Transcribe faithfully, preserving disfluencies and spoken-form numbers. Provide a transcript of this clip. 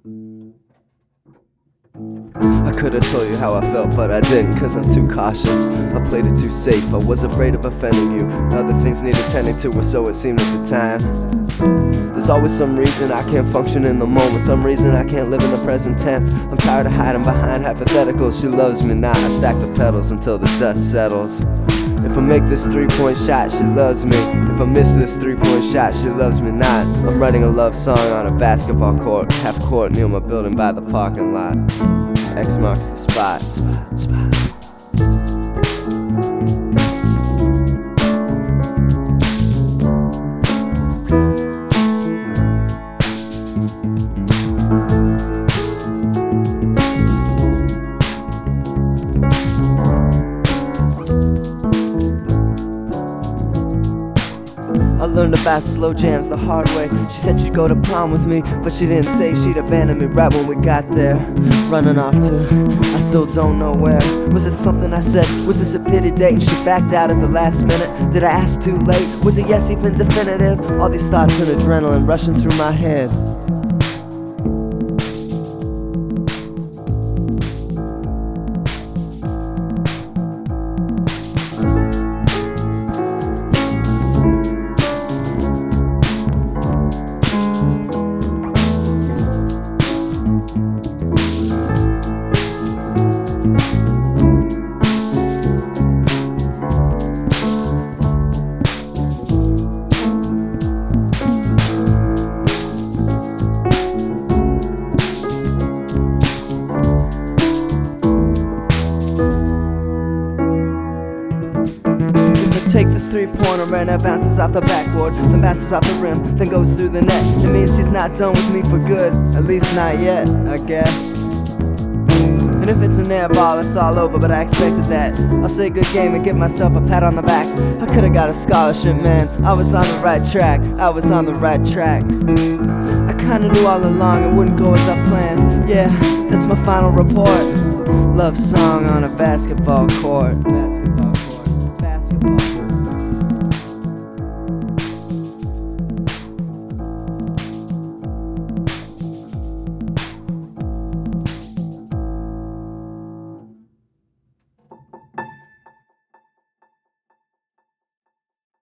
I could've told you how I felt, but I didn't, cause I'm too cautious. I played it too safe, I was afraid of offending you. Other things needed tending to, or so it seemed at the time. There's always some reason I can't function in the moment, some reason I can't live in the present tense. I'm tired of hiding behind hypotheticals. She loves me now, I stack the petals until the dust settles. If I make this three-point shot, she loves me. If I miss this three-point shot, she loves me not. I'm writing a love song on a basketball court, half court near my building by the parking lot. X marks the spot, spot, spot. I learned about slow jams the hard way. She said she'd go to prom with me, but she didn't say she'd abandon me right when we got there. Running off to, I still don't know where. Was it something I said? Was this a pity date? She backed out at the last minute. Did I ask too late? Was it yes even definitive? All these thoughts and adrenaline rushing through my head. Take this three-pointer and it bounces off the backboard, then bounces off the rim, then goes through the net. It means she's not done with me for good, at least not yet, I guess. And if it's an air ball, it's all over, but I expected that. I'll say good game and give myself a pat on the back. I could've got a scholarship, man. I was on the right track, I was on the right track. I kinda knew all along it wouldn't go as I planned. Yeah, that's my final report. Love song on a basketball court. Basketball court, basketball.